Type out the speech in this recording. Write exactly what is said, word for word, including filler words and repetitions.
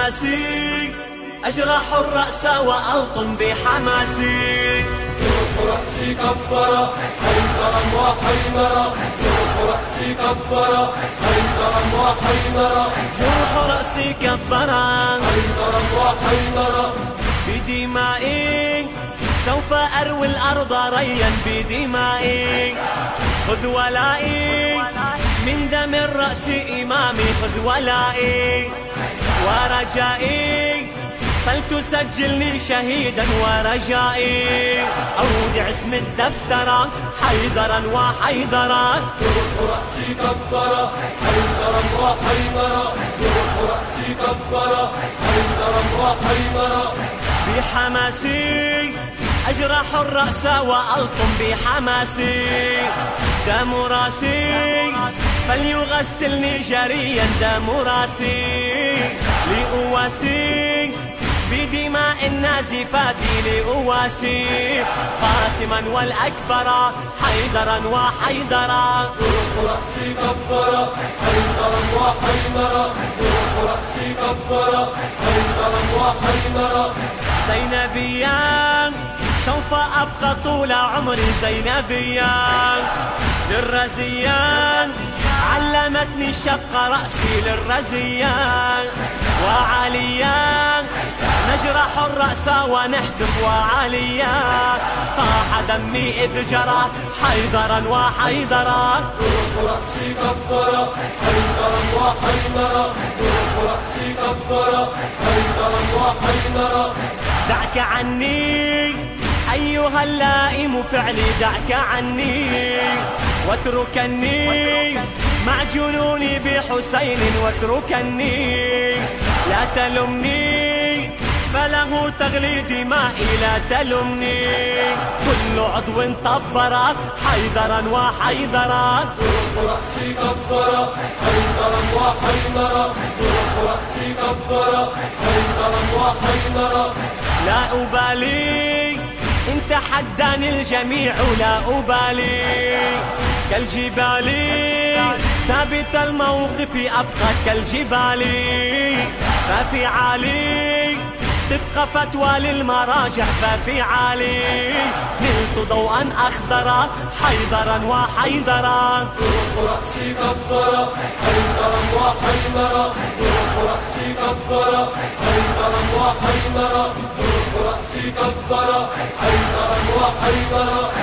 بحماسي أجرح الرأس وألطم بحماسي. جرح رأسي كبر حيدرا وحيدرا، جرح رأسي كبر حيدرا وحيدرا، جرح رأسي كبرا حيدرا وحيدرا. بدمائي سوف أروي الأرض ريا بدمائي، خذ ولائي من دم الرأس إمامي، خذ ولائي ورجائي فلتسجلني شهيدا ورجائي، أودع اسم الدفتر حيدرا وحيدرا. جرح رأسي كبر حيدرا وحيدرا، جرح رأسي كبر حيدرا وحيدرا. بحماسي أجرح الرأس وألطم بحماسي، دم راسي فليغسلني جريا دم راسي، لأواسي بدماء النازفات لأواسي، قاسما والأكبر حيدرا وحيدرا. جرح رأسي كبر حيدرا وحيدرا، جرح رأسي كبر حيدرا وحيدرا. زينبيا سوف أبقى طول عمري زينبيا، للرزيان علمتني شق رأسي للرزيان، وعليا نجرح الرأس ونهتف وعليا، صاح دمي إذ جرى حيدرا وحيدرا. جرح رأسي كبر حيدرا وحيدرا، جرح رأسي كبر حيدرا وحيدرا. دعك عني أيها اللائم فعلي، دعك عني واتركني مع جنوني بحسين، واتركني لا تلمني فله تغلي دمائي، لا تلمني كل عضو طبر حيدرا وحيدرا. جرح رأسي كبر حيدرا وحيدرا، جرح رأسي كبر حيدرا وحيدرا. لا أبالي إن تحداني الجميع، لا أبالي كالجبال ثابت الموقف أبقى كالجبال، ففي عالي تبقى فتوى للمراجع، ففي عالي نلت ضوءا أخضر حيدرا وحيدرا. جرح رأسي كبر حيدرا وحيدرا، جرح رأسي كبر حيدرا وحيدرا، جرح رأسي كبر حيدرا وحيدرا.